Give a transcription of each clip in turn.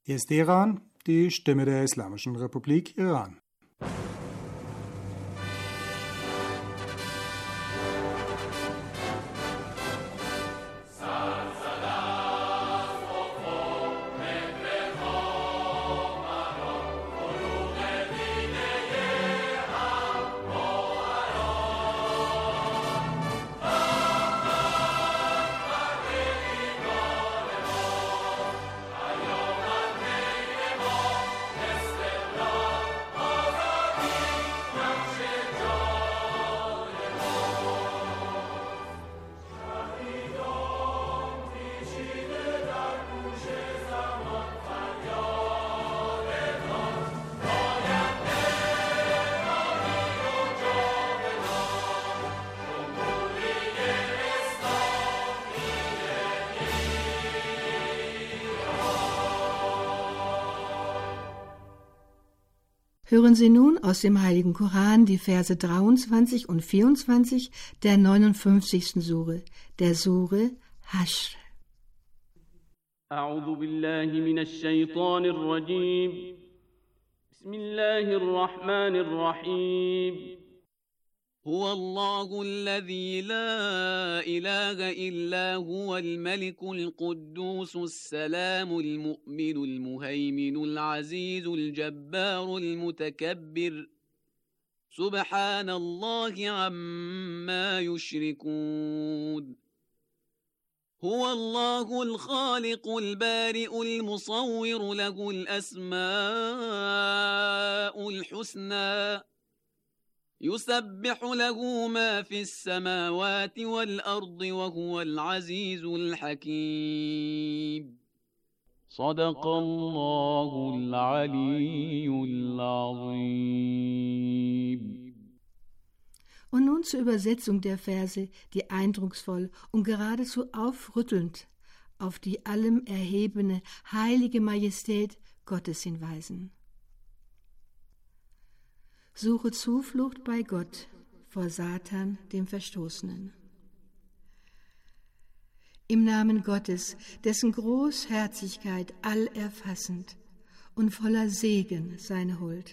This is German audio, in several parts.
Hier ist Teheran, die Stimme der Islamischen Republik Iran. Hören Sie nun aus dem Heiligen Koran die Verse 23 und 24 der 59. Sure, der Sure Hashr. أعوذ بالله من الشيطان الرجيم بسم الله الرحمن الرحيم هو الله الذي لا إله إلا هو الملك القدوس السلام المؤمن المهيمن العزيز الجبار المتكبر سبحان الله عما يشركون هو الله الخالق البارئ المصور له الأسماء الحسنى يسبح له ما في السماوات والأرض وهو العزيز الحكيم صدق الله العلي العظيم. Und nun zur Übersetzung der Verse, die eindrucksvoll und geradezu aufrüttelnd auf die allem erhebene, heilige Majestät Gottes hinweisen. Suche Zuflucht bei Gott vor Satan, dem Verstoßenen. Im Namen Gottes, dessen Großherzigkeit allerfassend und voller Segen seine Huld.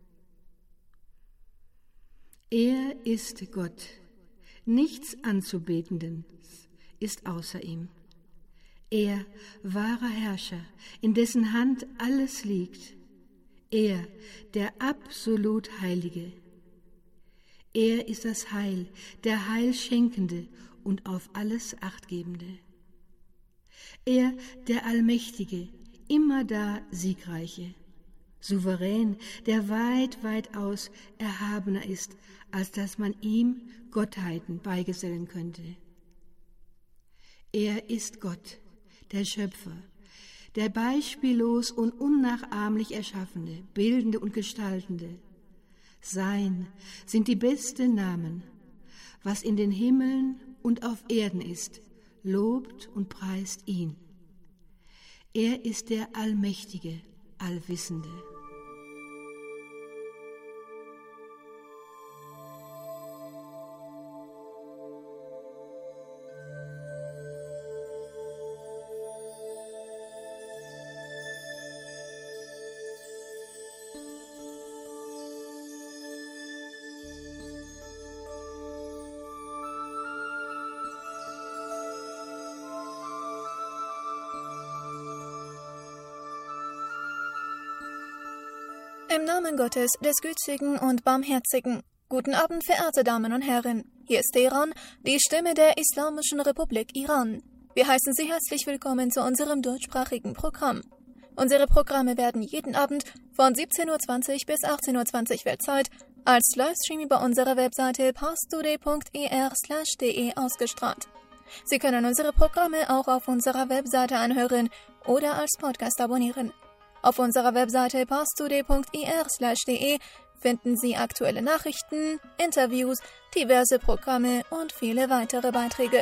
Er ist Gott, nichts Anzubetendes ist außer ihm. Er, wahrer Herrscher, in dessen Hand alles liegt. Er, der absolut Heilige. Er ist das Heil, der Heilschenkende und auf alles Achtgebende. Er, der Allmächtige, immerdar Siegreiche. Souverän, der weit, weitaus erhabener ist, als dass man ihm Gottheiten beigesellen könnte. Er ist Gott, der Schöpfer, der beispiellos und unnachahmlich Erschaffende, Bildende und Gestaltende. Sein sind die besten Namen, was in den Himmeln und auf Erden ist, lobt und preist ihn. Er ist der Allmächtige, Allwissende. Im Namen Gottes, des Gütigen und Barmherzigen. Guten Abend, verehrte Damen und Herren. Hier ist Teheran, die Stimme der Islamischen Republik Iran. Wir heißen Sie herzlich willkommen zu unserem deutschsprachigen Programm. Unsere Programme werden jeden Abend von 17:20 Uhr bis 18:20 Uhr Weltzeit als Livestream über unsere Webseite parstoday.ir/de ausgestrahlt. Sie können unsere Programme auch auf unserer Webseite anhören oder als Podcast abonnieren. Auf unserer Webseite parstoday.ir/de finden Sie aktuelle Nachrichten, Interviews, diverse Programme und viele weitere Beiträge.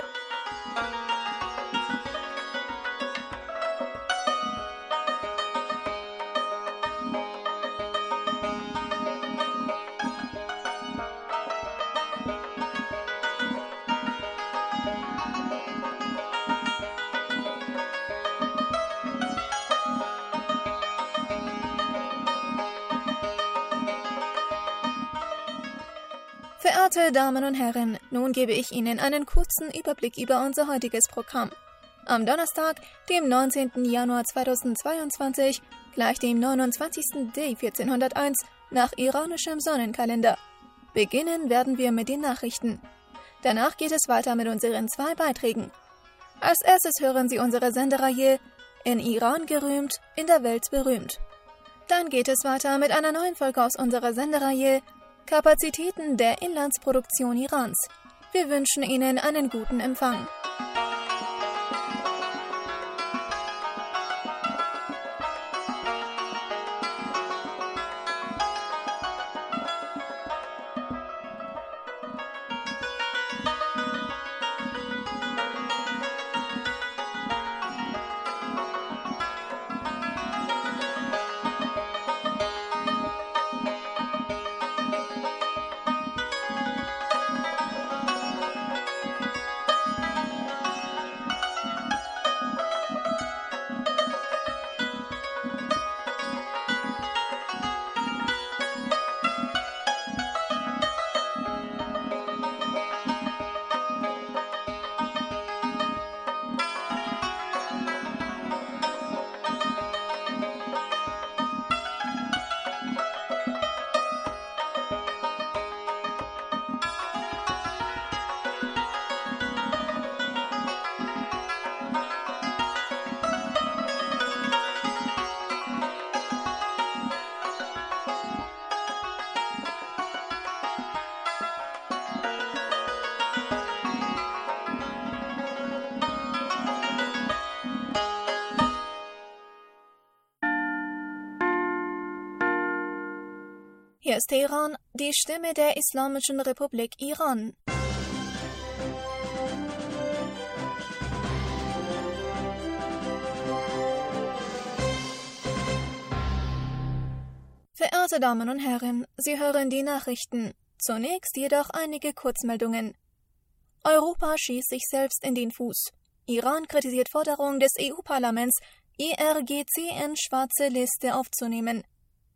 Verehrte Damen und Herren, nun gebe ich Ihnen einen kurzen Überblick über unser heutiges Programm. Am Donnerstag, dem 19. Januar 2022, gleich dem 29. D 1401 nach iranischem Sonnenkalender. Beginnen werden wir mit den Nachrichten. Danach geht es weiter mit unseren 2 Beiträgen. Als erstes hören Sie unsere Sendereihe In Iran gerühmt, in der Welt berühmt. Dann geht es weiter mit einer neuen Folge aus unserer Sendereihe Kapazitäten der Inlandsproduktion Irans. Wir wünschen Ihnen einen guten Empfang. Hier ist Teheran, die Stimme der Islamischen Republik Iran. Verehrte Damen und Herren, Sie hören die Nachrichten. Zunächst jedoch einige Kurzmeldungen. Europa schießt sich selbst in den Fuß. Iran kritisiert Forderung des EU-Parlaments, IRGC in schwarze Liste aufzunehmen.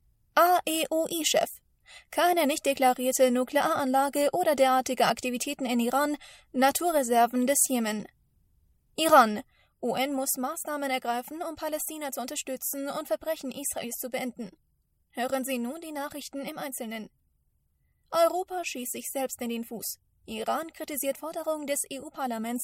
AEOI-Chef. Keine nicht deklarierte Nuklearanlage oder derartige Aktivitäten in Iran, Naturreserven des Jemen. Iran. UN muss Maßnahmen ergreifen, um Palästina zu unterstützen und Verbrechen Israels zu beenden. Hören Sie nun die Nachrichten im Einzelnen. Europa schießt sich selbst in den Fuß. Iran kritisiert Forderung des EU-Parlaments,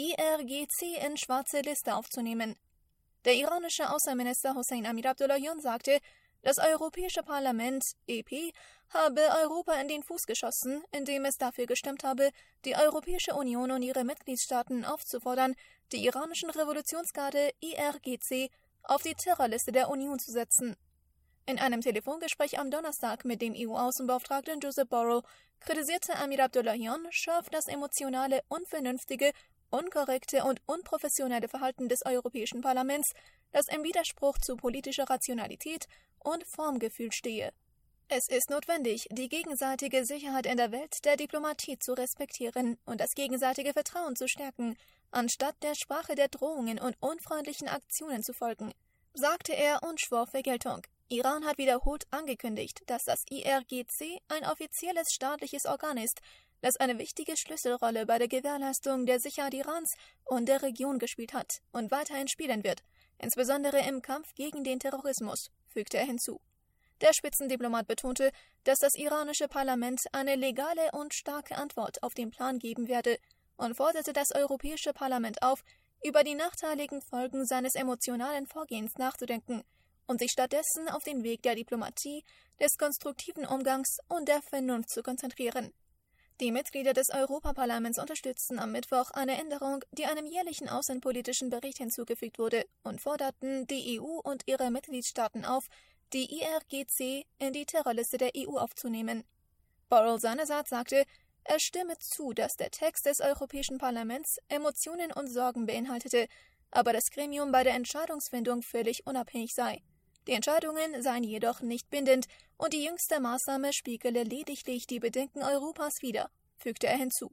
IRGC in schwarze Liste aufzunehmen. Der iranische Außenminister Hossein Amir Abdullahian sagte, das Europäische Parlament, EP, habe Europa in den Fuß geschossen, indem es dafür gestimmt habe, die Europäische Union und ihre Mitgliedstaaten aufzufordern, die iranischen Revolutionsgarde IRGC auf die Terrorliste der Union zu setzen. In einem Telefongespräch am Donnerstag mit dem EU-Außenbeauftragten Josep Borrell kritisierte Amir Abdullahian scharf das emotionale, unvernünftige, unkorrekte und unprofessionelle Verhalten des Europäischen Parlaments, das im Widerspruch zu politischer Rationalität und Formgefühl stehe. Es ist notwendig, die gegenseitige Sicherheit in der Welt der Diplomatie zu respektieren und das gegenseitige Vertrauen zu stärken, anstatt der Sprache der Drohungen und unfreundlichen Aktionen zu folgen, sagte er und schwor Vergeltung. Iran hat wiederholt angekündigt, dass das IRGC ein offizielles staatliches Organ ist, das eine wichtige Schlüsselrolle bei der Gewährleistung der Sicherheit Irans und der Region gespielt hat und weiterhin spielen wird, insbesondere im Kampf gegen den Terrorismus, fügte er hinzu. Der Spitzendiplomat betonte, dass das iranische Parlament eine legale und starke Antwort auf den Plan geben werde und forderte das Europäische Parlament auf, über die nachteiligen Folgen seines emotionalen Vorgehens nachzudenken und sich stattdessen auf den Weg der Diplomatie, des konstruktiven Umgangs und der Vernunft zu konzentrieren. Die Mitglieder des Europaparlaments unterstützten am Mittwoch eine Änderung, die einem jährlichen außenpolitischen Bericht hinzugefügt wurde, und forderten die EU und ihre Mitgliedstaaten auf, die IRGC in die Terrorliste der EU aufzunehmen. Borrell seinerseits sagte, er stimme zu, dass der Text des Europäischen Parlaments Emotionen und Sorgen beinhaltete, aber das Gremium bei der Entscheidungsfindung völlig unabhängig sei. Die Entscheidungen seien jedoch nicht bindend und die jüngste Maßnahme spiegele lediglich die Bedenken Europas wider, fügte er hinzu.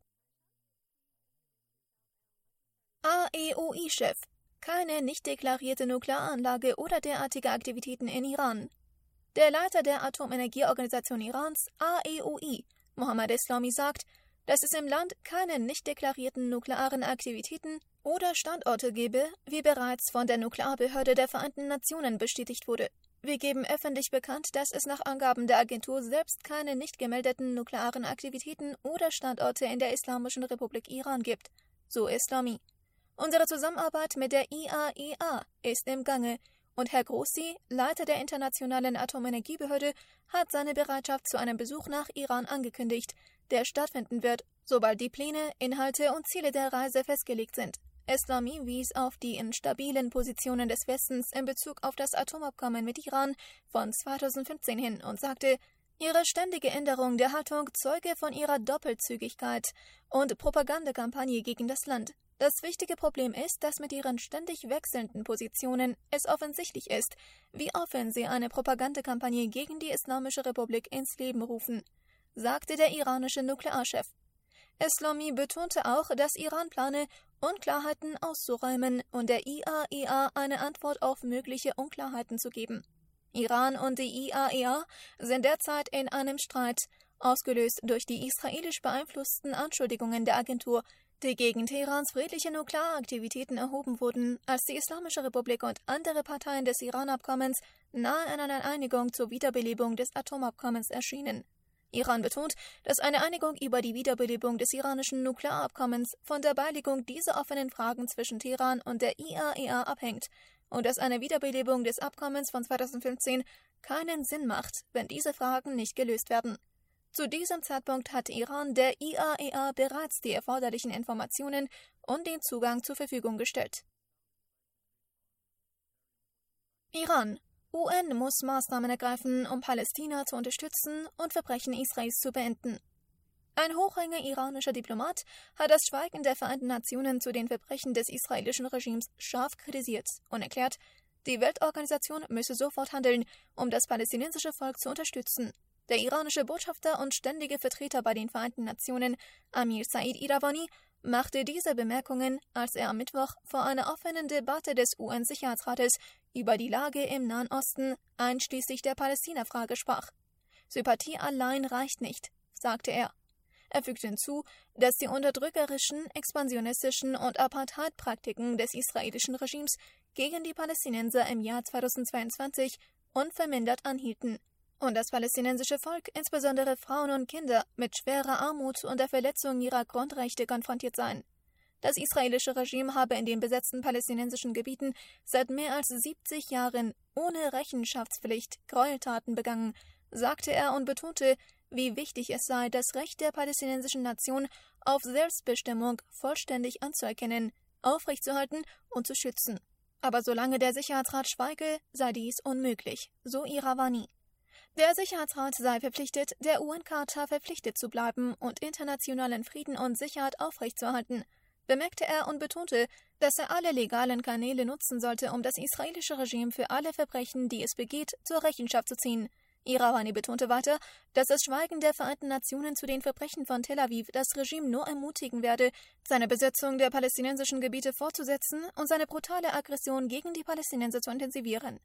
AEOI-Chef. Keine nicht deklarierte Nuklearanlage oder derartige Aktivitäten in Iran. Der Leiter der Atomenergieorganisation Irans, AEOI, Mohammad Eslami sagt, dass es im Land keine nicht deklarierten nuklearen Aktivitäten oder Standorte gebe, wie bereits von der Nuklearbehörde der Vereinten Nationen bestätigt wurde. Wir geben öffentlich bekannt, dass es nach Angaben der Agentur selbst keine nicht gemeldeten nuklearen Aktivitäten oder Standorte in der Islamischen Republik Iran gibt, so Eslami. Unsere Zusammenarbeit mit der IAEA ist im Gange und Herr Grossi, Leiter der Internationalen Atomenergiebehörde, hat seine Bereitschaft zu einem Besuch nach Iran angekündigt, der stattfinden wird, sobald die Pläne, Inhalte und Ziele der Reise festgelegt sind. Eslami wies auf die instabilen Positionen des Westens in Bezug auf das Atomabkommen mit Iran von 2015 hin und sagte, ihre ständige Änderung der Haltung zeuge von ihrer Doppelzügigkeit und Propagandakampagne gegen das Land. Das wichtige Problem ist, dass mit ihren ständig wechselnden Positionen es offensichtlich ist, wie offen sie eine Propagandakampagne gegen die Islamische Republik ins Leben rufen, sagte der iranische Nuklearchef. Eslami betonte auch, dass Iran plane, Unklarheiten auszuräumen und der IAEA eine Antwort auf mögliche Unklarheiten zu geben. Iran und die IAEA sind derzeit in einem Streit, ausgelöst durch die israelisch beeinflussten Anschuldigungen der Agentur, die gegen Teherans friedliche Nuklearaktivitäten erhoben wurden, als die Islamische Republik und andere Parteien des Iran-Abkommens nahe an einer Einigung zur Wiederbelebung des Atomabkommens erschienen. Iran betont, dass eine Einigung über die Wiederbelebung des iranischen Nuklearabkommens von der Beilegung dieser offenen Fragen zwischen Teheran und der IAEA abhängt und dass eine Wiederbelebung des Abkommens von 2015 keinen Sinn macht, wenn diese Fragen nicht gelöst werden. Zu diesem Zeitpunkt hat Iran der IAEA bereits die erforderlichen Informationen und den Zugang zur Verfügung gestellt. Iran. UN muss Maßnahmen ergreifen, um Palästina zu unterstützen und Verbrechen Israels zu beenden. Ein hochrangiger iranischer Diplomat hat das Schweigen der Vereinten Nationen zu den Verbrechen des israelischen Regimes scharf kritisiert und erklärt, die Weltorganisation müsse sofort handeln, um das palästinensische Volk zu unterstützen. Der iranische Botschafter und ständige Vertreter bei den Vereinten Nationen, Amir Said Iravani, machte diese Bemerkungen, als er am Mittwoch vor einer offenen Debatte des UN-Sicherheitsrates über die Lage im Nahen Osten einschließlich der Palästina-Frage sprach. Sympathie allein reicht nicht, sagte er. Er fügte hinzu, dass die unterdrückerischen, expansionistischen und Apartheid-Praktiken des israelischen Regimes gegen die Palästinenser im Jahr 2022 unvermindert anhielten und das palästinensische Volk, insbesondere Frauen und Kinder, mit schwerer Armut und der Verletzung ihrer Grundrechte konfrontiert seien. Das israelische Regime habe in den besetzten palästinensischen Gebieten seit mehr als 70 Jahren ohne Rechenschaftspflicht Gräueltaten begangen, sagte er und betonte, wie wichtig es sei, das Recht der palästinensischen Nation auf Selbstbestimmung vollständig anzuerkennen, aufrechtzuerhalten und zu schützen. Aber solange der Sicherheitsrat schweige, sei dies unmöglich, so Iravani. Der Sicherheitsrat sei verpflichtet, der UN-Charta verpflichtet zu bleiben und internationalen Frieden und Sicherheit aufrechtzuerhalten, bemerkte er und betonte, dass er alle legalen Kanäle nutzen sollte, um das israelische Regime für alle Verbrechen, die es begeht, zur Rechenschaft zu ziehen. Iravani betonte weiter, dass das Schweigen der Vereinten Nationen zu den Verbrechen von Tel Aviv das Regime nur ermutigen werde, seine Besetzung der palästinensischen Gebiete fortzusetzen und seine brutale Aggression gegen die Palästinenser zu intensivieren.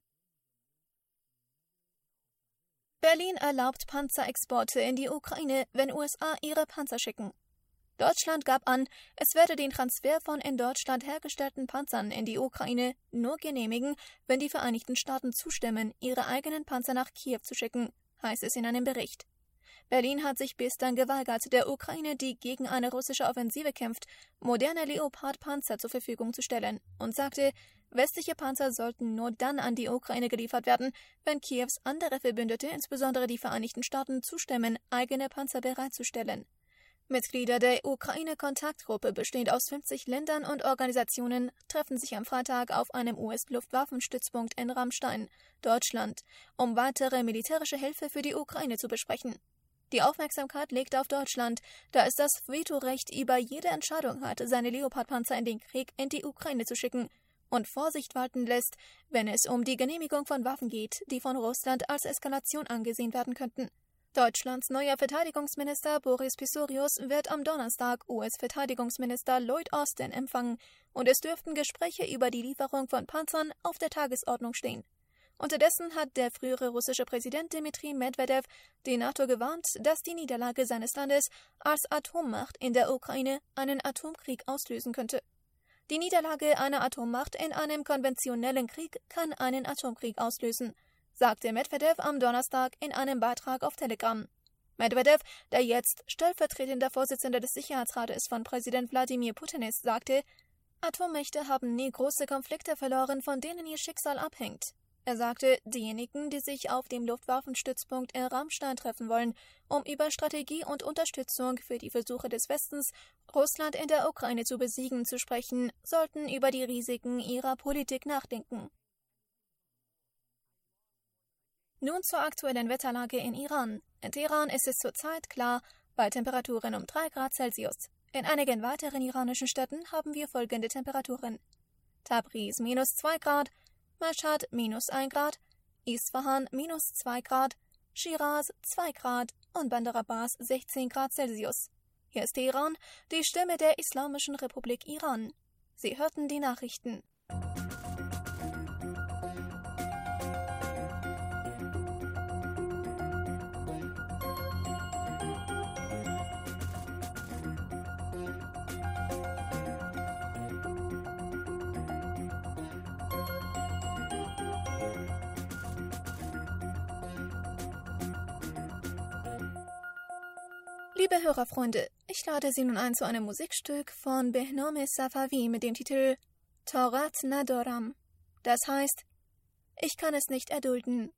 Berlin erlaubt Panzerexporte in die Ukraine, wenn USA ihre Panzer schicken. Deutschland gab an, es werde den Transfer von in Deutschland hergestellten Panzern in die Ukraine nur genehmigen, wenn die Vereinigten Staaten zustimmen, ihre eigenen Panzer nach Kiew zu schicken, heißt es in einem Bericht. Berlin hat sich bislang geweigert, der Ukraine, die gegen eine russische Offensive kämpft, moderne Leopard-Panzer zur Verfügung zu stellen und sagte, westliche Panzer sollten nur dann an die Ukraine geliefert werden, wenn Kiews andere Verbündete, insbesondere die Vereinigten Staaten, zustimmen, eigene Panzer bereitzustellen. Mitglieder der Ukraine-Kontaktgruppe, bestehend aus 50 Ländern und Organisationen, treffen sich am Freitag auf einem US-Luftwaffenstützpunkt in Ramstein, Deutschland, um weitere militärische Hilfe für die Ukraine zu besprechen. Die Aufmerksamkeit liegt auf Deutschland, da es das Vetorecht über jede Entscheidung hat, seine Leopardpanzer in den Krieg in die Ukraine zu schicken und Vorsicht walten lässt, wenn es um die Genehmigung von Waffen geht, die von Russland als Eskalation angesehen werden könnten. Deutschlands neuer Verteidigungsminister Boris Pistorius wird am Donnerstag US-Verteidigungsminister Lloyd Austin empfangen und es dürften Gespräche über die Lieferung von Panzern auf der Tagesordnung stehen. Unterdessen hat der frühere russische Präsident Dmitri Medvedev die NATO gewarnt, dass die Niederlage seines Landes als Atommacht in der Ukraine einen Atomkrieg auslösen könnte. Die Niederlage einer Atommacht in einem konventionellen Krieg kann einen Atomkrieg auslösen, sagte Medvedev am Donnerstag in einem Beitrag auf Telegram. Medvedev, der jetzt stellvertretender Vorsitzender des Sicherheitsrates von Präsident Wladimir Putin ist, sagte, Atommächte haben nie große Konflikte verloren, von denen ihr Schicksal abhängt. Er sagte, diejenigen, die sich auf dem Luftwaffenstützpunkt in Ramstein treffen wollen, um über Strategie und Unterstützung für die Versuche des Westens, Russland in der Ukraine zu besiegen, zu sprechen, sollten über die Risiken ihrer Politik nachdenken. Nun zur aktuellen Wetterlage in Iran. In Teheran ist es zurzeit klar, bei Temperaturen um 3 Grad Celsius. In einigen weiteren iranischen Städten haben wir folgende Temperaturen: Tabriz -2 Grad, Mashhad -1 Grad, Isfahan -2 Grad, Shiraz 2 Grad und Bandar Abbas 16 Grad Celsius. Hier ist Teheran, die Stimme der Islamischen Republik Iran. Sie hörten die Nachrichten. Liebe Hörerfreunde, ich lade Sie nun ein zu einem Musikstück von Behnam Safavi mit dem Titel Torat Nadoram. Das heißt, ich kann es nicht erdulden.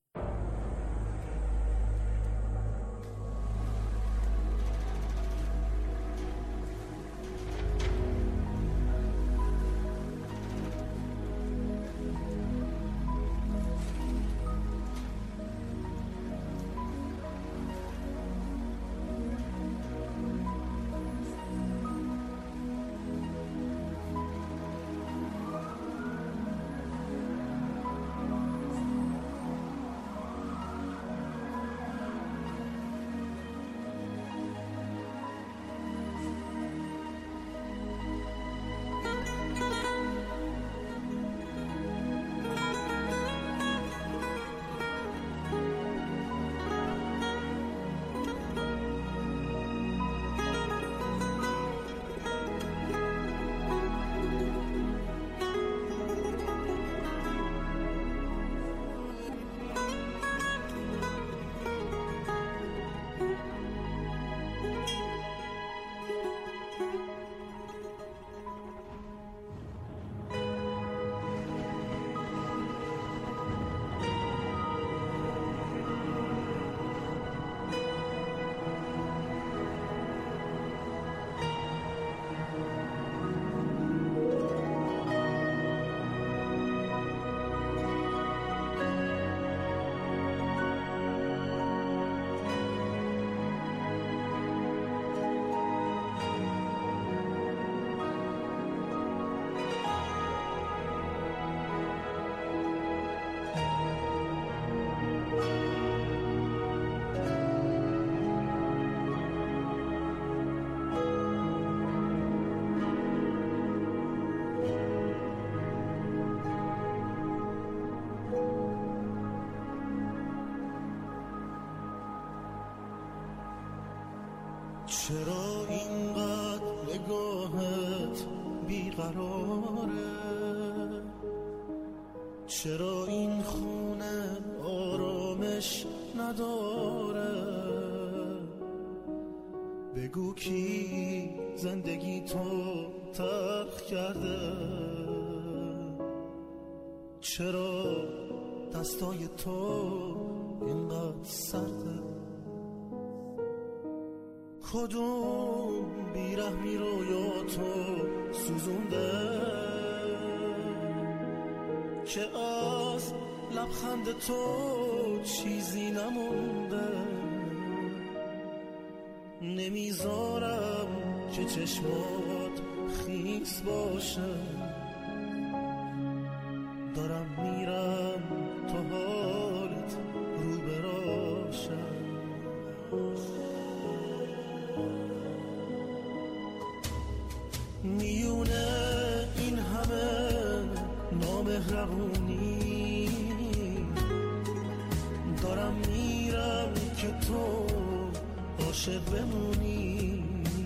چرا اینقدر نگاهت بیقراره؟ چرا این خونه آرامش نداره؟ بگو کی زندگی تو تلخ کرده؟ چرا دستای تو اینقدر سرده؟ کدوم بیرحمی رویا تو سوزونده که از لبخند تو چیزی نمونده؟ نمیذارم که چشمات خیس باشه، دارم میرم تا حالت رو براشه. میونه این همه نامهربونی که تو عاشق بمونی.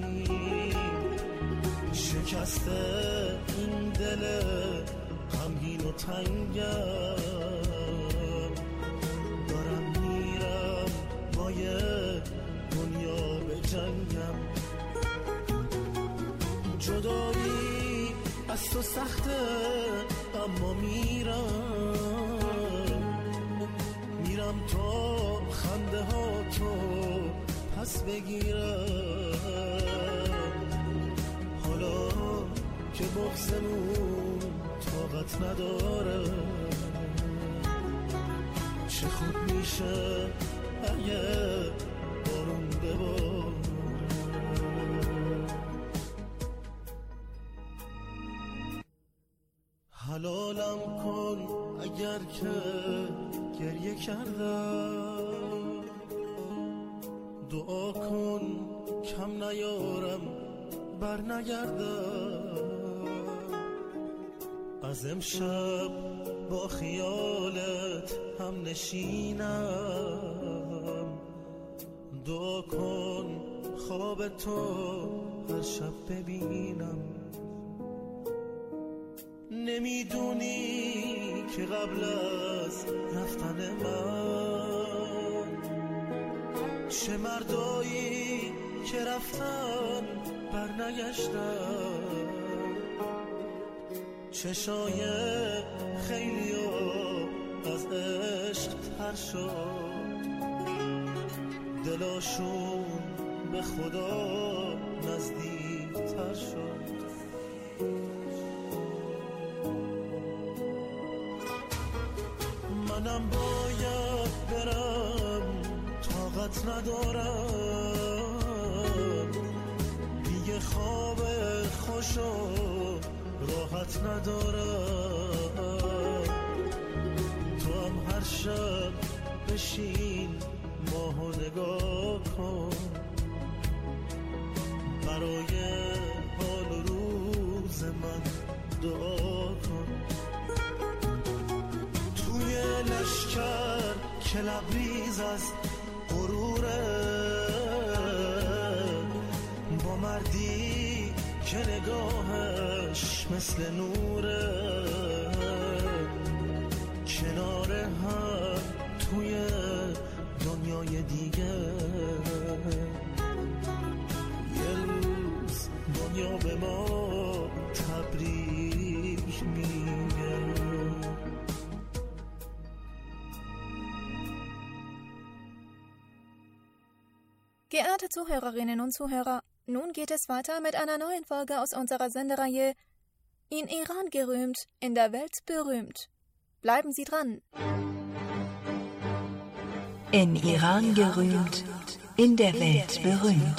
شکسته این دل غمگین و تنگم، دارم میرم با یه دنیا به جنگم. جدایی از تو سخته اما میرم تا خنده ها تو پس بگیرم. حالا که بغضمون طاقت نداره، چه خوب میشه اگه بارون بباره. حلالم کن اگر که گریه کردم، دعا کن کم نیارم بر نگردم. از امشب با خیالت هم نشینم، دعا کن خواب تو هر شب ببینم. نمیدونی که قبل از رفتن من چه مردایی که رفتن بر نگشتن، چشای خیلی از عشق تر شد، دلاشون به خدا نزدیک تر شد. منم باید برم، طاقت ندارم، دیگه خواب خوش و راحت ندارم. تو هم هر شب بشین ماهو نگاه کن، برای حال و روز من دعا کن. توی لشکر که لبریز از غروره، با مردی که نگاهش مثل نوره، کنار هم توی دنیای دیگه. یه روز دنیا به ما تبریک میگه. Geehrte Zuhörerinnen und Zuhörer, nun geht es weiter mit einer neuen Folge aus unserer Sendereihe In Iran gerühmt, in der Welt berühmt. Bleiben Sie dran. In Iran gerühmt, in der Welt berühmt.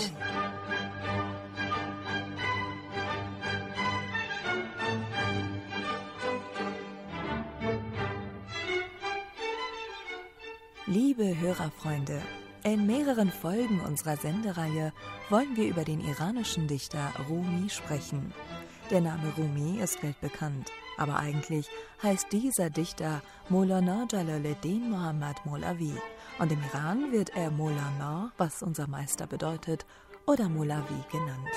Liebe Hörerfreunde, in mehreren Folgen unserer Sendereihe wollen wir über den iranischen Dichter Rumi sprechen. Der Name Rumi ist weltbekannt, aber eigentlich heißt dieser Dichter Maulana Jalaleddin Mohammad Molavi und im Iran wird er Maulana, was unser Meister bedeutet, oder Molavi genannt.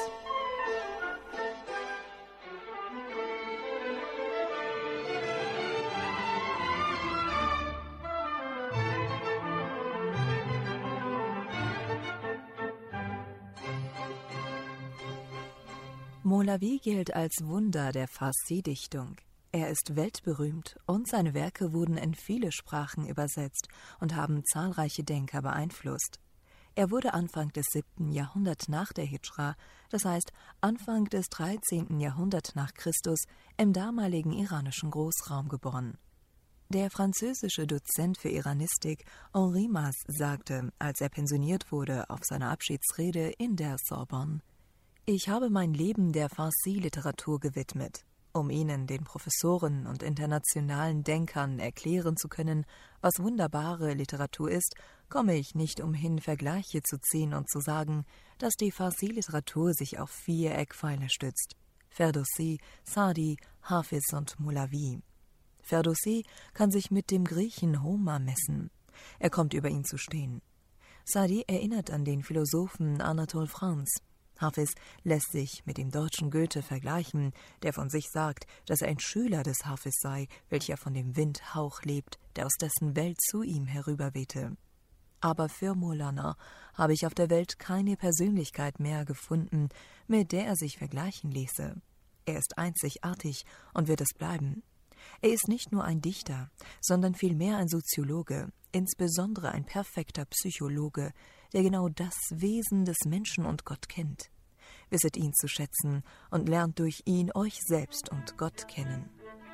Molavi gilt als Wunder der Farsi-Dichtung. Er ist weltberühmt und seine Werke wurden in viele Sprachen übersetzt und haben zahlreiche Denker beeinflusst. Er wurde Anfang des 7. Jahrhunderts nach der Hijra, das heißt Anfang des 13. Jahrhunderts nach Christus, im damaligen iranischen Großraum geboren. Der französische Dozent für Iranistik Henri Mas sagte, als er pensioniert wurde, auf seiner Abschiedsrede in der Sorbonne: Ich habe mein Leben der Farsi-Literatur gewidmet. Um Ihnen, den Professoren und internationalen Denkern, erklären zu können, was wunderbare Literatur ist, komme ich nicht umhin, Vergleiche zu ziehen und zu sagen, dass die Farsi-Literatur sich auf 4 Eckpfeiler stützt: Ferdowsi, Sadi, Hafiz und Molavi. Ferdowsi kann sich mit dem Griechen Homer messen. Er kommt über ihn zu stehen. Sa'di erinnert an den Philosophen Anatole France. Hafiz lässt sich mit dem deutschen Goethe vergleichen, der von sich sagt, dass er ein Schüler des Hafiz sei, welcher von dem Windhauch lebt, der aus dessen Welt zu ihm herüberwehte. Aber für Maulana habe ich auf der Welt keine Persönlichkeit mehr gefunden, mit der er sich vergleichen ließe. Er ist einzigartig und wird es bleiben. Er ist nicht nur ein Dichter, sondern vielmehr ein Soziologe, insbesondere ein perfekter Psychologe, der genau das Wesen des Menschen und Gott kennt. Wisset ihn zu schätzen und lernt durch ihn euch selbst und Gott kennen.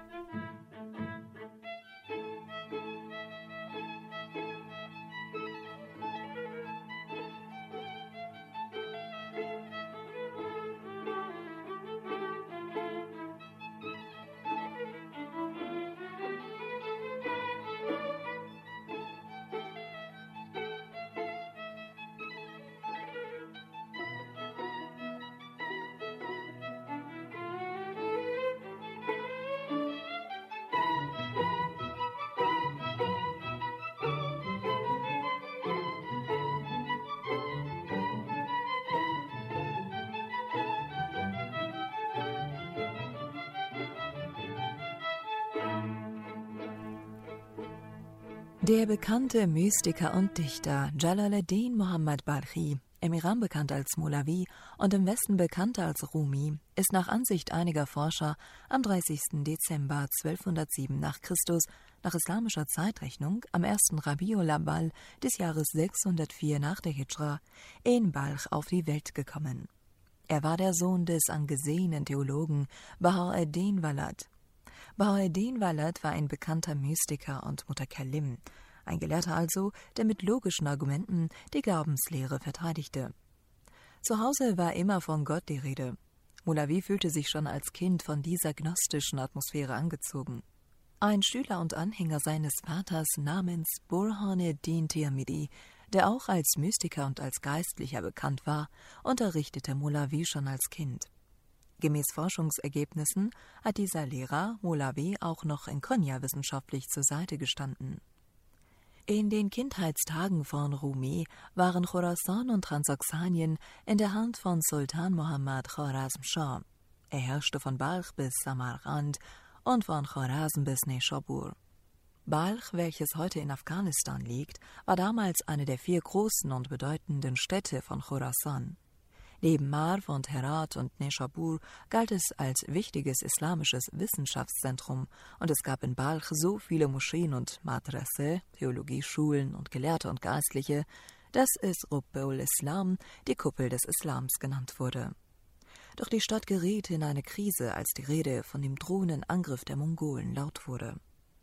Der bekannte Mystiker und Dichter Jalaluddin Muhammad Balkhi, im Iran bekannt als Molavi und im Westen bekannt als Rumi, ist nach Ansicht einiger Forscher am 30. Dezember 1207 nach Christus nach islamischer Zeitrechnung am 1. Rabiul Awwal des Jahres 604 nach der Hijra in Balch auf die Welt gekommen. Er war der Sohn des angesehenen Theologen Baha'u'ddin Walad. Baha'u'ddin Walad war ein bekannter Mystiker und Mutakallim, ein Gelehrter also, der mit logischen Argumenten die Glaubenslehre verteidigte. Zu Hause war immer von Gott die Rede. Molavi fühlte sich schon als Kind von dieser gnostischen Atmosphäre angezogen. Ein Schüler und Anhänger seines Vaters namens Burhanuddin Tirmidhi, der auch als Mystiker und als Geistlicher bekannt war, unterrichtete Molavi schon als Kind. Gemäß Forschungsergebnissen hat dieser Lehrer Molavi auch noch in Konya wissenschaftlich zur Seite gestanden. In den Kindheitstagen von Rumi waren Chorasan und Transoxanien in der Hand von Sultan Muhammad Khwarazm-Schah. Er herrschte von Balch bis Samarkand und von Chorasan bis Neshabur. Balch, welches heute in Afghanistan liegt, war damals eine der 4 großen und bedeutenden Städte von Chorasan. Neben Marv und Herat und Neshabur galt es als wichtiges islamisches Wissenschaftszentrum und es gab in Balch so viele Moscheen und Madrase, Theologieschulen und Gelehrte und Geistliche, dass es Rubbeul Islam, die Kuppel des Islams, genannt wurde. Doch die Stadt geriet in eine Krise, als die Rede von dem drohenden Angriff der Mongolen laut wurde.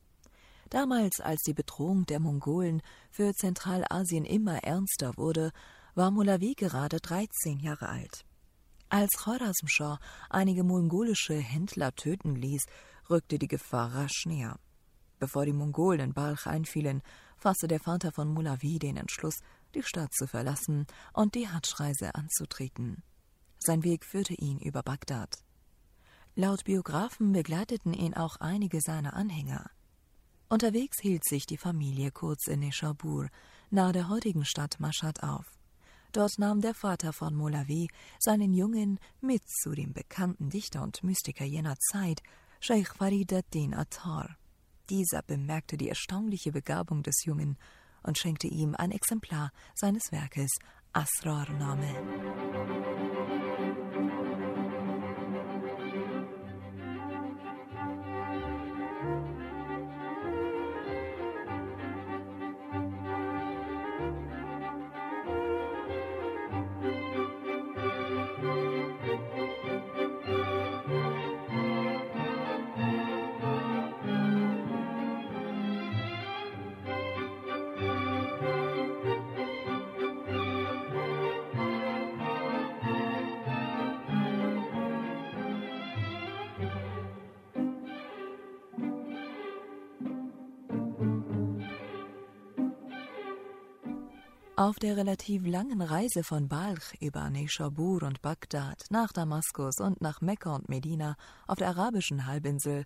Damals, als die Bedrohung der Mongolen für Zentralasien immer ernster wurde, war Molavi gerade 13 Jahre alt. Als Khwarazm-Schah einige mongolische Händler töten ließ, rückte die Gefahr rasch näher. Bevor die Mongolen in Balch einfielen, fasste der Vater von Molavi den Entschluss, die Stadt zu verlassen und die Hadschreise anzutreten. Sein Weg führte ihn über Bagdad. Laut Biografen begleiteten ihn auch einige seiner Anhänger. Unterwegs hielt sich die Familie kurz in Neshabur, nahe der heutigen Stadt Mashhad, auf. Dort nahm der Vater von Molavi seinen Jungen mit zu dem bekannten Dichter und Mystiker jener Zeit, Scheich Farid ad-Din Attar. Dieser bemerkte die erstaunliche Begabung des Jungen und schenkte ihm ein Exemplar seines Werkes Asrar-Name. Auf der relativ langen Reise von Balch über Neshabur und Bagdad nach Damaskus und nach Mekka und Medina auf der arabischen Halbinsel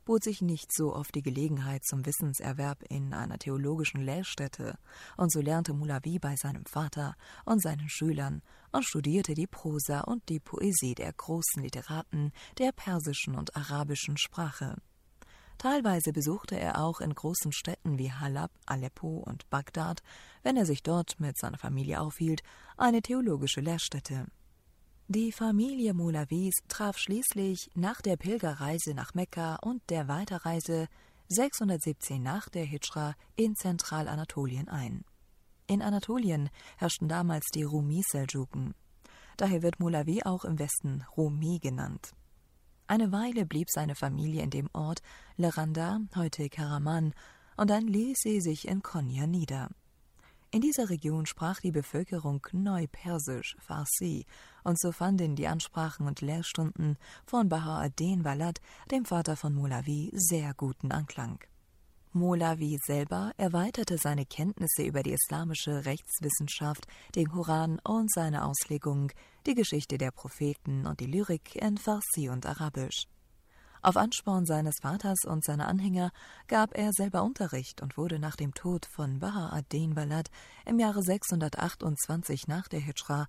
bot sich nicht so oft die Gelegenheit zum Wissenserwerb in einer theologischen Lehrstätte, und so lernte Molavi bei seinem Vater und seinen Schülern und studierte die Prosa und die Poesie der großen Literaten der persischen und arabischen Sprache. Teilweise besuchte er auch in großen Städten wie Halab, Aleppo und Bagdad, wenn er sich dort mit seiner Familie aufhielt, eine theologische Lehrstätte. Die Familie Molavis traf schließlich nach der Pilgerreise nach Mekka und der Weiterreise 617 nach der Hidschra in Zentralanatolien ein. In Anatolien herrschten damals die Rumi-Seldschuken. Daher wird Molavi auch im Westen Rumi genannt. Eine Weile blieb seine Familie in dem Ort Leranda, heute Karaman, und dann ließ sie sich in Konya nieder. In dieser Region sprach die Bevölkerung Neupersisch, Farsi, und so fanden die Ansprachen und Lehrstunden von Baha'u'ddin Walad, dem Vater von Molavi, sehr guten Anklang. Molavi selber erweiterte seine Kenntnisse über die islamische Rechtswissenschaft, den Koran und seine Auslegung, die Geschichte der Propheten und die Lyrik in Farsi und Arabisch. Auf Ansporn seines Vaters und seiner Anhänger gab er selber Unterricht und wurde nach dem Tod von Baha'u'ddin Walad im Jahre 628 nach der Hidschra,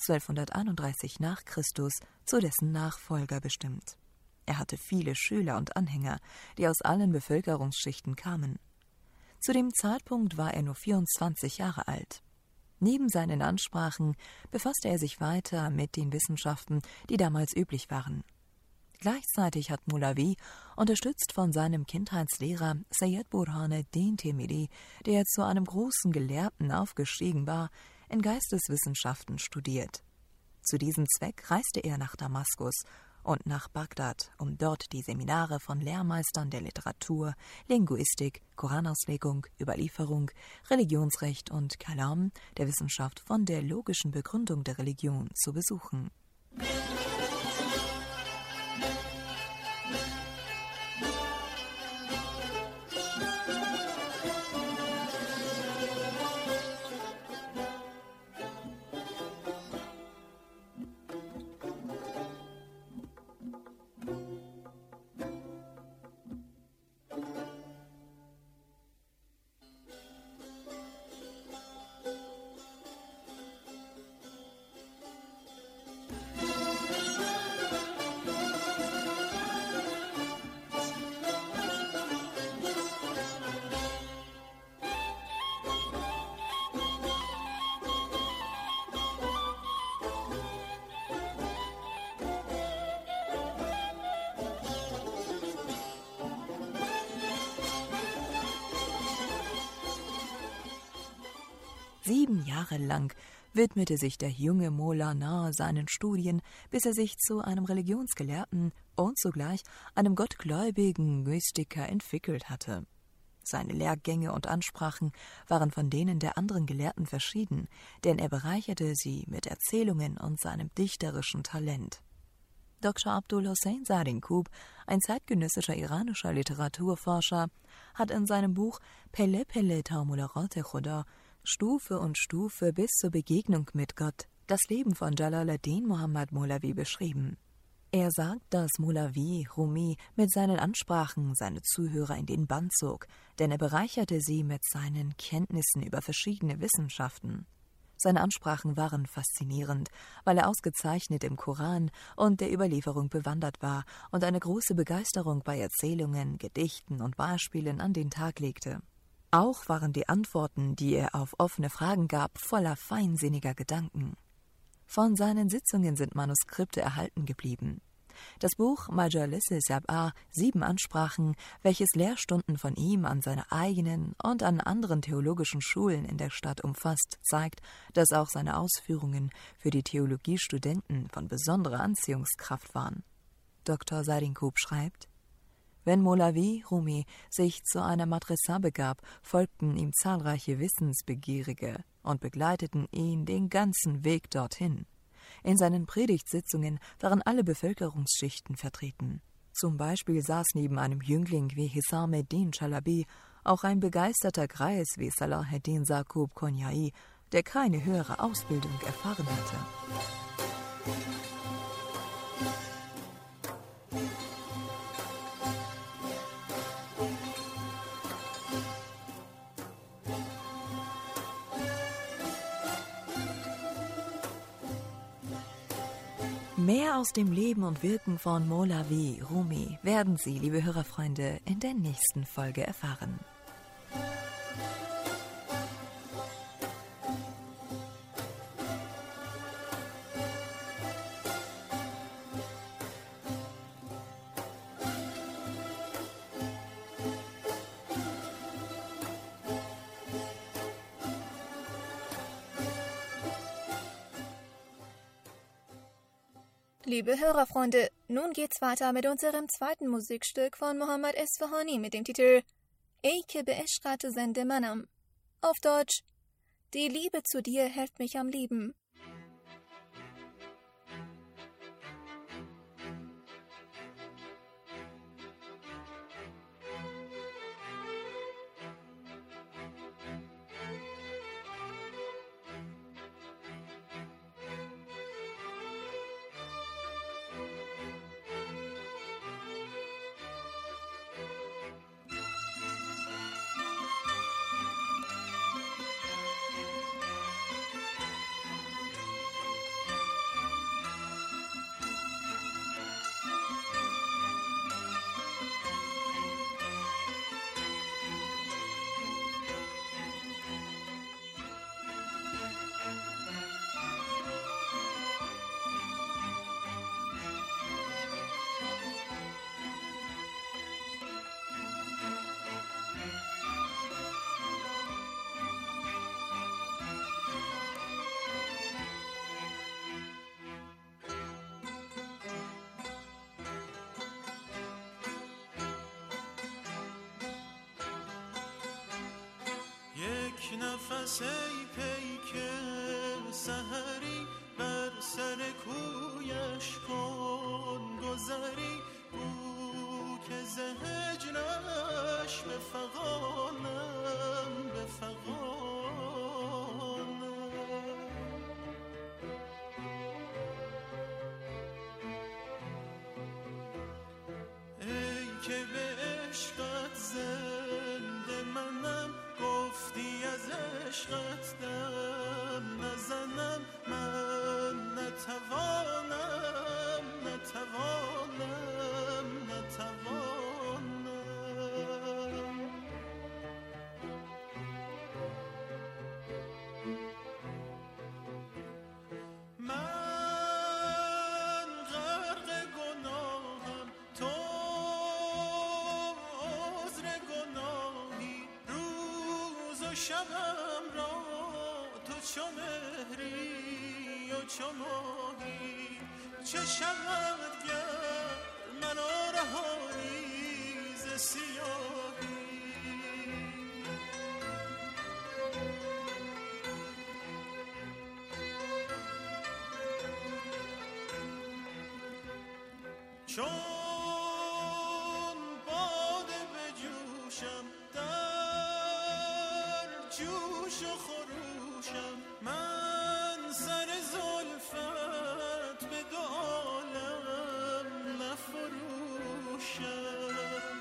1231 nach Christus, zu dessen Nachfolger bestimmt. Er hatte viele Schüler und Anhänger, die aus allen Bevölkerungsschichten kamen. Zu dem Zeitpunkt war er nur 24 Jahre alt. Neben seinen Ansprachen befasste er sich weiter mit den Wissenschaften, die damals üblich waren. Gleichzeitig hat Molavi, unterstützt von seinem Kindheitslehrer Sayyid Burhanuddin Temiri, der zu einem großen Gelehrten aufgestiegen war, in Geisteswissenschaften studiert. Zu diesem Zweck reiste er nach Damaskus und nach Bagdad, um dort die Seminare von Lehrmeistern der Literatur, Linguistik, Koranauslegung, Überlieferung, Religionsrecht und Kalam, der Wissenschaft von der logischen Begründung der Religion, zu besuchen. Sieben Jahre lang widmete sich der junge Molana seinen Studien, bis er sich zu einem Religionsgelehrten und zugleich einem gottgläubigen Mystiker entwickelt hatte. Seine Lehrgänge und Ansprachen waren von denen der anderen Gelehrten verschieden, denn er bereicherte sie mit Erzählungen und seinem dichterischen Talent. Dr. Abdul Hossein Sarinkub, ein zeitgenössischer iranischer Literaturforscher, hat in seinem Buch Pele Pele ta Mulaqat-e Khuda Stufe und Stufe bis zur Begegnung mit Gott das Leben von Jalaluddin Muhammad Molavi beschrieben. Er sagt, dass Molavi Rumi mit seinen Ansprachen seine Zuhörer in den Bann zog, denn er bereicherte sie mit seinen Kenntnissen über verschiedene Wissenschaften. Seine Ansprachen waren faszinierend, weil er ausgezeichnet im Koran und der Überlieferung bewandert war und eine große Begeisterung bei Erzählungen, Gedichten und Beispielen an den Tag legte. Auch waren die Antworten, die er auf offene Fragen gab, voller feinsinniger Gedanken. Von seinen Sitzungen sind Manuskripte erhalten geblieben. Das Buch Majalise Sab'a, 7 Ansprachen, welches Lehrstunden von ihm an seiner eigenen und an anderen theologischen Schulen in der Stadt umfasst, zeigt, dass auch seine Ausführungen für die Theologiestudenten von besonderer Anziehungskraft waren. Dr. Sarinkub schreibt: Wenn Molavi Rumi sich zu einer Madrasa begab, folgten ihm zahlreiche Wissensbegierige und begleiteten ihn den ganzen Weg dorthin. In seinen Predigtsitzungen waren alle Bevölkerungsschichten vertreten. Zum Beispiel saß neben einem Jüngling wie Hisam-ed-Din Chalabi auch ein begeisterter Greis wie Salaheddin Saqub Konyai, der keine höhere Ausbildung erfahren hatte. Mehr aus dem Leben und Wirken von Molavi Rumi werden Sie, liebe Hörerfreunde, in der nächsten Folge erfahren. Liebe Hörerfreunde, nun geht's weiter mit unserem zweiten Musikstück von Mohammad Esfahani mit dem Titel Ey ke be ishqat zende manam. Auf Deutsch: Die Liebe zu dir hält mich am Leben. یک نفس ای پیک سحری بر سر کویش کن گذری بو که ز هجرش بفغانم ای که به عشقت زنده منم گفتی از عشقت دم نزنم من نتوانم من غرق گناهم تو عذر گناهی روز و شبم را تو چو مهری و چو ماهی چه شود گر منو رهانی ز سیاهی چون باده بجوشم در جوش و خروشم من سر زلفت به دو عالم نفروشم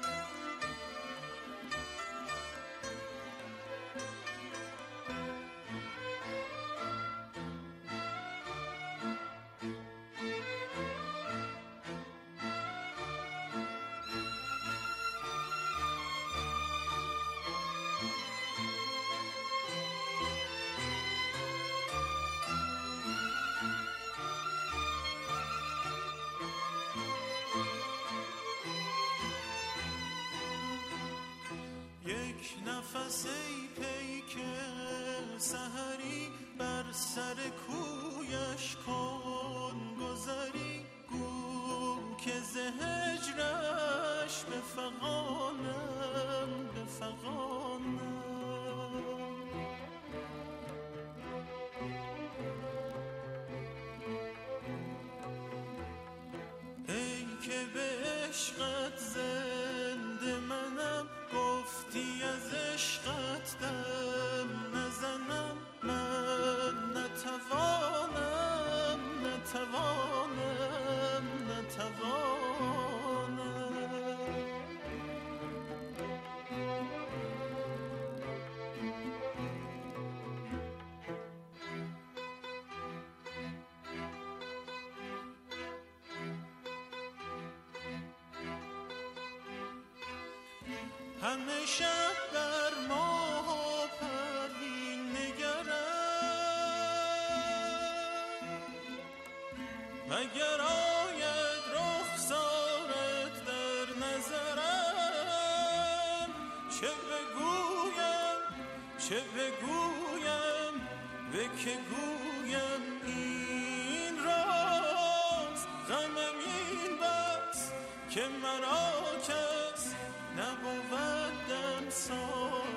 یک نفس ای پیک سحری بر سر کویش کن گذری گو که ز هجرش بفغانم ای که به عشقت زنده منم گفتی از عشقت دم نزنم من نتوانم همه شب بر ماه و پروین نگرم مگر آید رخسارت در نظرم چه بگویم به که گویم این راز غمم این بس که مرا کس نبودم ساز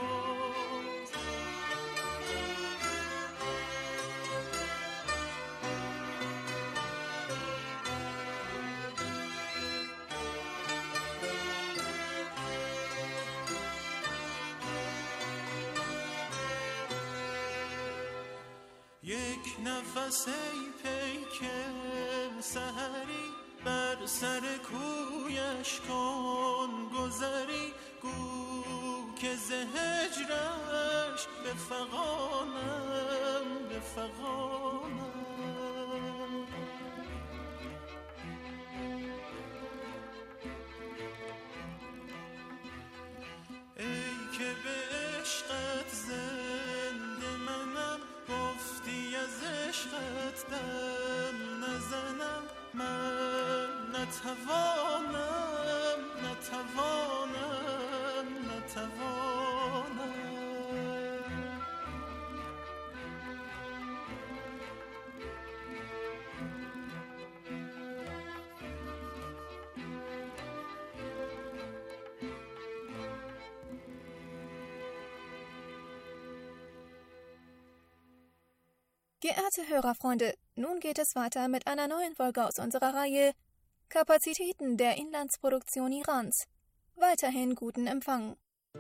یک نفس ای پیکم سحری بر سر کویش کن گذری گو که ز هجرش بفغانم ای که به عشقت زنده منم گفتی از عشقت دم نزنم من نتوانم Geehrte Hörerfreunde, nun geht es weiter mit einer neuen Folge aus unserer Reihe Kapazitäten der Inlandsproduktion Irans. Weiterhin guten Empfang.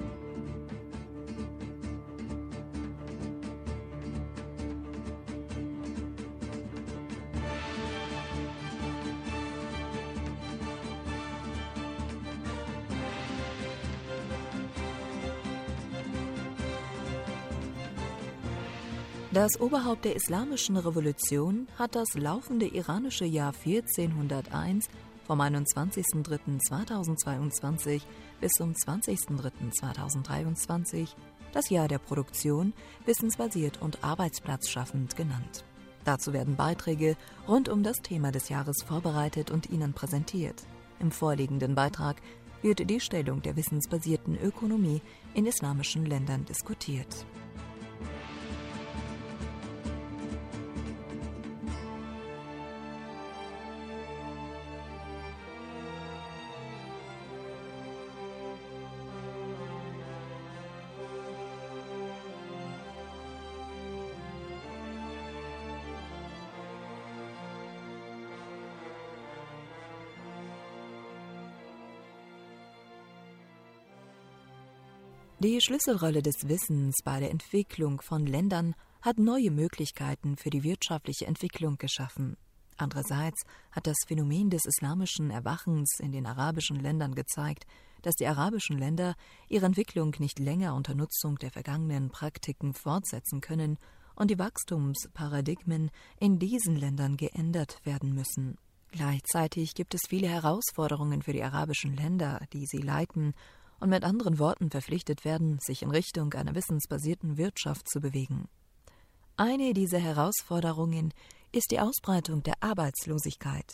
Das Oberhaupt der Islamischen Revolution hat das laufende iranische Jahr 1401 vom 21.03.2022 bis zum 20.03.2023, das Jahr der Produktion, wissensbasiert und arbeitsplatzschaffend genannt. Dazu werden Beiträge rund um das Thema des Jahres vorbereitet und Ihnen präsentiert. Im vorliegenden Beitrag wird die Stellung der wissensbasierten Ökonomie in islamischen Ländern diskutiert. Die Schlüsselrolle des Wissens bei der Entwicklung von Ländern hat neue Möglichkeiten für die wirtschaftliche Entwicklung geschaffen. Andererseits hat das Phänomen des islamischen Erwachens in den arabischen Ländern gezeigt, dass die arabischen Länder ihre Entwicklung nicht länger unter Nutzung der vergangenen Praktiken fortsetzen können und die Wachstumsparadigmen in diesen Ländern geändert werden müssen. Gleichzeitig gibt es viele Herausforderungen für die arabischen Länder, die sie leiten und mit anderen Worten verpflichtet werden, sich in Richtung einer wissensbasierten Wirtschaft zu bewegen. Eine dieser Herausforderungen ist die Ausbreitung der Arbeitslosigkeit.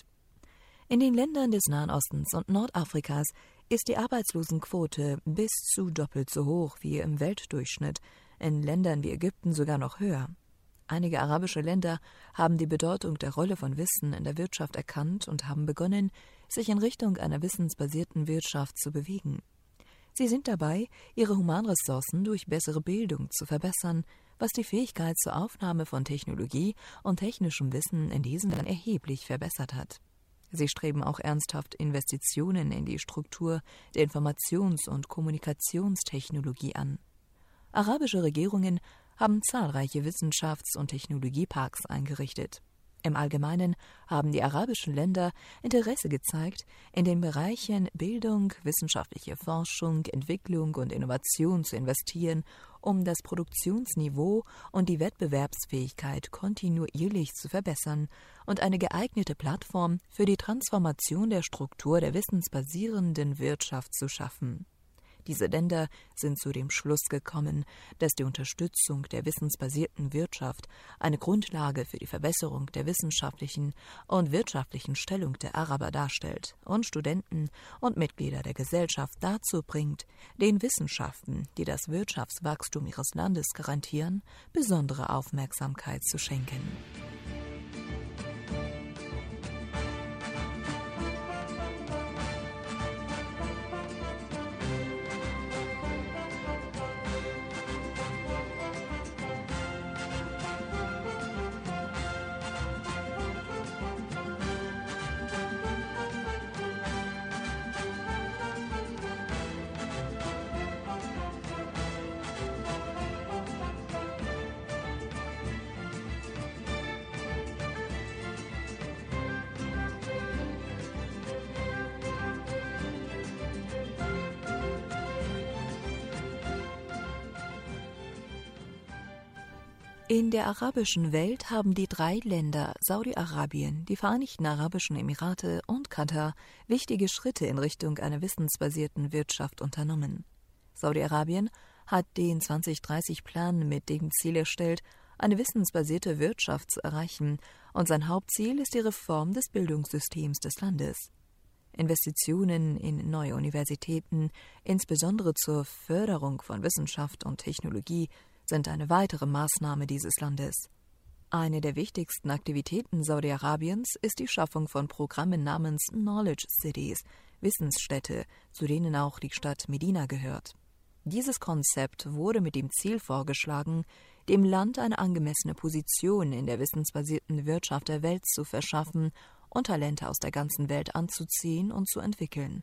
In den Ländern des Nahen Ostens und Nordafrikas ist die Arbeitslosenquote bis zu doppelt so hoch wie im Weltdurchschnitt, in Ländern wie Ägypten sogar noch höher. Einige arabische Länder haben die Bedeutung der Rolle von Wissen in der Wirtschaft erkannt und haben begonnen, sich in Richtung einer wissensbasierten Wirtschaft zu bewegen. Sie sind dabei, ihre Humanressourcen durch bessere Bildung zu verbessern, was die Fähigkeit zur Aufnahme von Technologie und technischem Wissen in diesen Ländern erheblich verbessert hat. Sie streben auch ernsthaft Investitionen in die Struktur der Informations- und Kommunikationstechnologie an. Arabische Regierungen haben zahlreiche Wissenschafts- und Technologieparks eingerichtet. Im Allgemeinen haben die arabischen Länder Interesse gezeigt, in den Bereichen Bildung, wissenschaftliche Forschung, Entwicklung und Innovation zu investieren, um das Produktionsniveau und die Wettbewerbsfähigkeit kontinuierlich zu verbessern und eine geeignete Plattform für die Transformation der Struktur der wissensbasierenden Wirtschaft zu schaffen. Diese Länder sind zu dem Schluss gekommen, dass die Unterstützung der wissensbasierten Wirtschaft eine Grundlage für die Verbesserung der wissenschaftlichen und wirtschaftlichen Stellung der Araber darstellt und Studenten und Mitglieder der Gesellschaft dazu bringt, den Wissenschaften, die das Wirtschaftswachstum ihres Landes garantieren, besondere Aufmerksamkeit zu schenken. In der arabischen Welt haben die 3 Länder Saudi-Arabien, die Vereinigten Arabischen Emirate und Katar wichtige Schritte in Richtung einer wissensbasierten Wirtschaft unternommen. Saudi-Arabien hat den 2030-Plan mit dem Ziel erstellt, eine wissensbasierte Wirtschaft zu erreichen, und sein Hauptziel ist die Reform des Bildungssystems des Landes. Investitionen in neue Universitäten, insbesondere zur Förderung von Wissenschaft und Technologie, sind eine weitere Maßnahme dieses Landes. Eine der wichtigsten Aktivitäten Saudi-Arabiens ist die Schaffung von Programmen namens Knowledge Cities, Wissensstädte, zu denen auch die Stadt Medina gehört. Dieses Konzept wurde mit dem Ziel vorgeschlagen, dem Land eine angemessene Position in der wissensbasierten Wirtschaft der Welt zu verschaffen und Talente aus der ganzen Welt anzuziehen und zu entwickeln.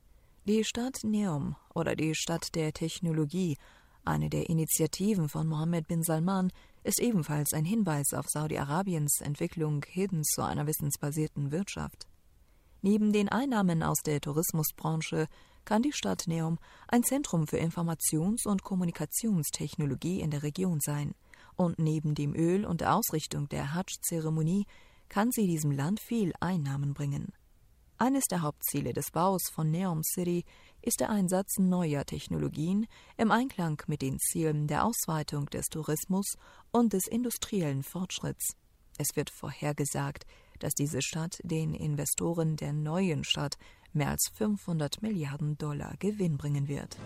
Die Stadt Neom oder die Stadt der Technologie, eine der Initiativen von Mohammed bin Salman, ist ebenfalls ein Hinweis auf Saudi-Arabiens Entwicklung hin zu einer wissensbasierten Wirtschaft. Neben den Einnahmen aus der Tourismusbranche kann die Stadt Neom ein Zentrum für Informations- und Kommunikationstechnologie in der Region sein. Und neben dem Öl und der Ausrichtung der Hadsch-Zeremonie kann sie diesem Land viel Einnahmen bringen. Eines der Hauptziele des Baus von Neom City ist der Einsatz neuer Technologien im Einklang mit den Zielen der Ausweitung des Tourismus und des industriellen Fortschritts. Es wird vorhergesagt, dass diese Stadt den Investoren der neuen Stadt mehr als $500 Milliarden Gewinn bringen wird.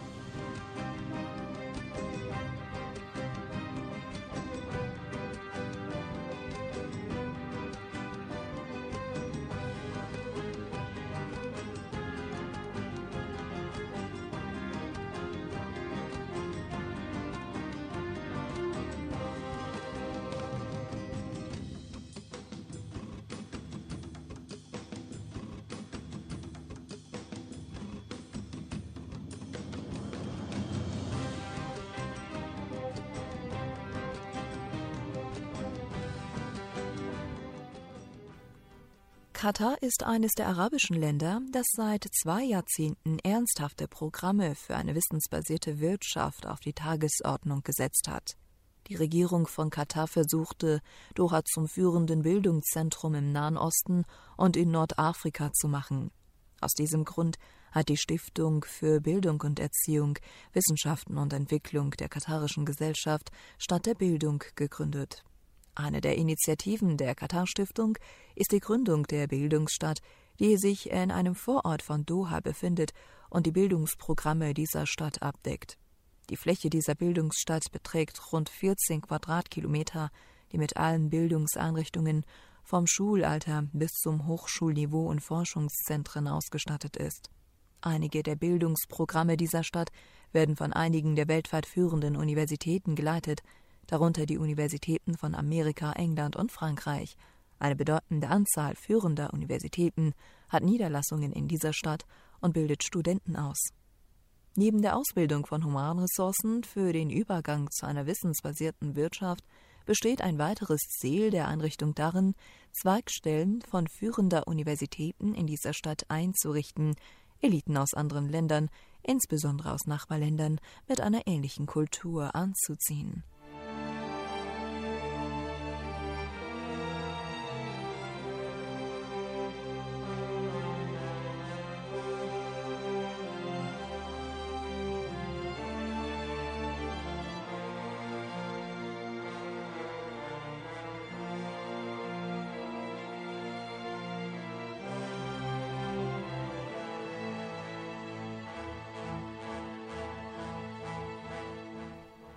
Katar ist eines der arabischen Länder, das seit 2 Jahrzehnten ernsthafte Programme für eine wissensbasierte Wirtschaft auf die Tagesordnung gesetzt hat. Die Regierung von Katar versuchte, Doha zum führenden Bildungszentrum im Nahen Osten und in Nordafrika zu machen. Aus diesem Grund hat die Stiftung für Bildung und Erziehung, Wissenschaften und Entwicklung der katarischen Gesellschaft Stadt der Bildung gegründet. Eine der Initiativen der Katar-Stiftung ist die Gründung der Bildungsstadt, die sich in einem Vorort von Doha befindet und die Bildungsprogramme dieser Stadt abdeckt. Die Fläche dieser Bildungsstadt beträgt rund 14 Quadratkilometer, die mit allen Bildungseinrichtungen vom Schulalter bis zum Hochschulniveau und Forschungszentren ausgestattet ist. Einige der Bildungsprogramme dieser Stadt werden von einigen der weltweit führenden Universitäten geleitet, darunter die Universitäten von Amerika, England und Frankreich. Eine bedeutende Anzahl führender Universitäten hat Niederlassungen in dieser Stadt und bildet Studenten aus. Neben der Ausbildung von Humanressourcen für den Übergang zu einer wissensbasierten Wirtschaft besteht ein weiteres Ziel der Einrichtung darin, Zweigstellen von führender Universitäten in dieser Stadt einzurichten, Eliten aus anderen Ländern, insbesondere aus Nachbarländern, mit einer ähnlichen Kultur anzuziehen.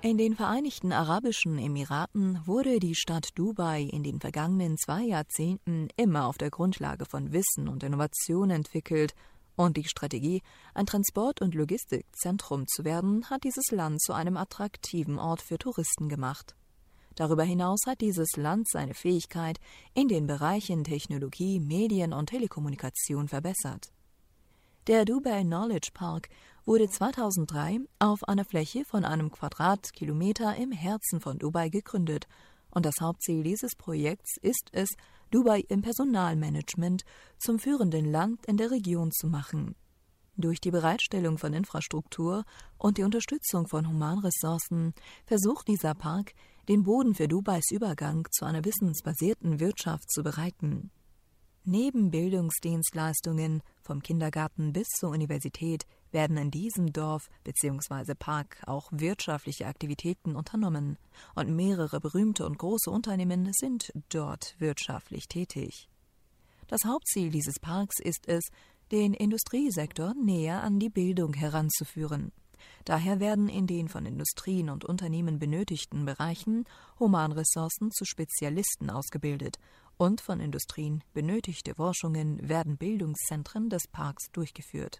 In den Vereinigten Arabischen Emiraten wurde die Stadt Dubai in den vergangenen 2 Jahrzehnten immer auf der Grundlage von Wissen und Innovation entwickelt, und die Strategie, ein Transport- und Logistikzentrum zu werden, hat dieses Land zu einem attraktiven Ort für Touristen gemacht. Darüber hinaus hat dieses Land seine Fähigkeit in den Bereichen Technologie, Medien und Telekommunikation verbessert. Der Dubai Knowledge Park wurde 2003 auf einer Fläche von einem Quadratkilometer im Herzen von Dubai gegründet, und das Hauptziel dieses Projekts ist es, Dubai im Personalmanagement zum führenden Land in der Region zu machen. Durch die Bereitstellung von Infrastruktur und die Unterstützung von Humanressourcen versucht dieser Park, den Boden für Dubais Übergang zu einer wissensbasierten Wirtschaft zu bereiten. Neben Bildungsdienstleistungen vom Kindergarten bis zur Universität werden in diesem Dorf bzw. Park auch wirtschaftliche Aktivitäten unternommen, und mehrere berühmte und große Unternehmen sind dort wirtschaftlich tätig. Das Hauptziel dieses Parks ist es, den Industriesektor näher an die Bildung heranzuführen. Daher werden in den von Industrien und Unternehmen benötigten Bereichen Humanressourcen zu Spezialisten ausgebildet, und von Industrien benötigte Forschungen werden Bildungszentren des Parks durchgeführt.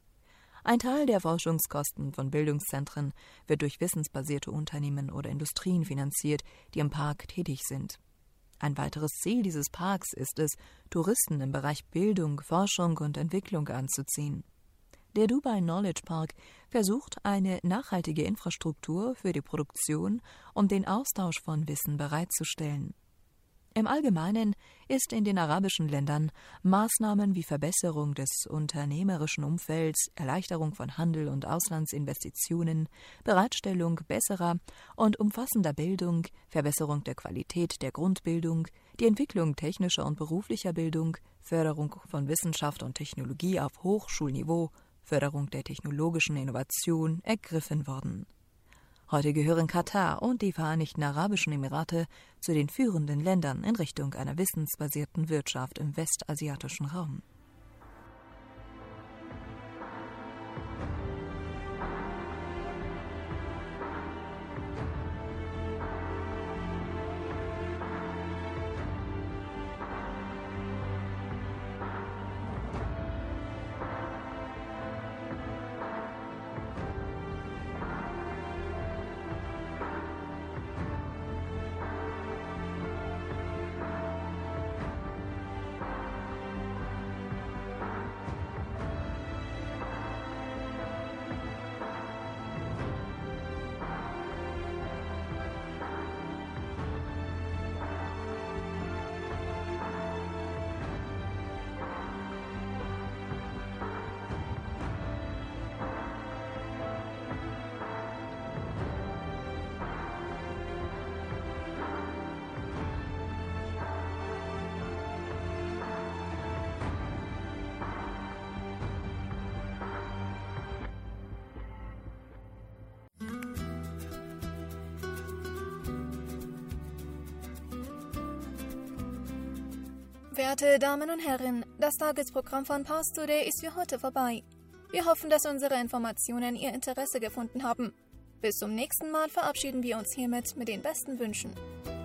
Ein Teil der Forschungskosten von Bildungszentren wird durch wissensbasierte Unternehmen oder Industrien finanziert, die im Park tätig sind. Ein weiteres Ziel dieses Parks ist es, Touristen im Bereich Bildung, Forschung und Entwicklung anzuziehen. Der Dubai Knowledge Park versucht, eine nachhaltige Infrastruktur für die Produktion und den Austausch von Wissen bereitzustellen. Im Allgemeinen ist in den arabischen Ländern Maßnahmen wie Verbesserung des unternehmerischen Umfelds, Erleichterung von Handel und Auslandsinvestitionen, Bereitstellung besserer und umfassender Bildung, Verbesserung der Qualität der Grundbildung, die Entwicklung technischer und beruflicher Bildung, Förderung von Wissenschaft und Technologie auf Hochschulniveau, Förderung der technologischen Innovation ergriffen worden. Heute gehören Katar und die Vereinigten Arabischen Emirate zu den führenden Ländern in Richtung einer wissensbasierten Wirtschaft im westasiatischen Raum. Verehrte Damen und Herren, das Tagesprogramm von Pars Today ist für heute vorbei. Wir hoffen, dass unsere Informationen Ihr Interesse gefunden haben. Bis zum nächsten Mal verabschieden wir uns hiermit mit den besten Wünschen.